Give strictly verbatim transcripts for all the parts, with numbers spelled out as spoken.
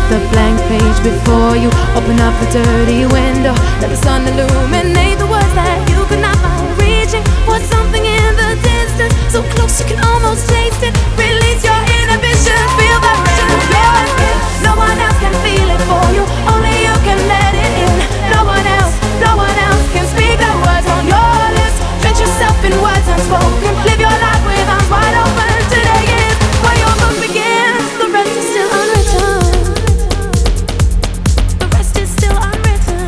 the blank page before you. Open up the dirty window, let the sun illuminate the words that you could not find. Reaching for something in the distance, so close you can almost taste it. Release your inhibition, feel the rush of your skin. No one else can feel it for you, only you can let it in. No one else, no one else can speak the words on your lips. Drench yourself in words unspoken, live your life with arms wide open. Today is where your book begins, the rest is still unwritten. The rest is still unwritten.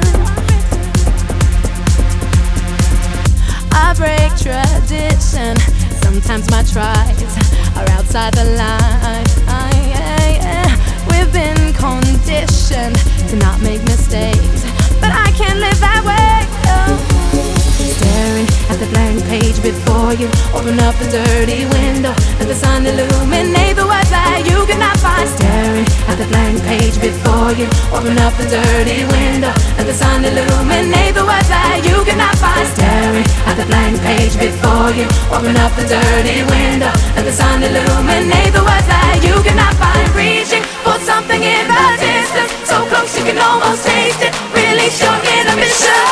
I break tradition, sometimes my tries are outside the line. We've been conditioned to not make mistakes, but I can't live that way. Oh. Staring at the blank page before you, open up the dirty window, let the sun illuminate the words that you cannot find. Staring at the blank page before you, open up the dirty window, let the sun illuminate the words that you cannot find. Staring at the blank page before you, open up the dirty window, let the sun illuminate the words that you cannot find. Reaching for something in the distance, so close you can almost taste it. Release your inhibition.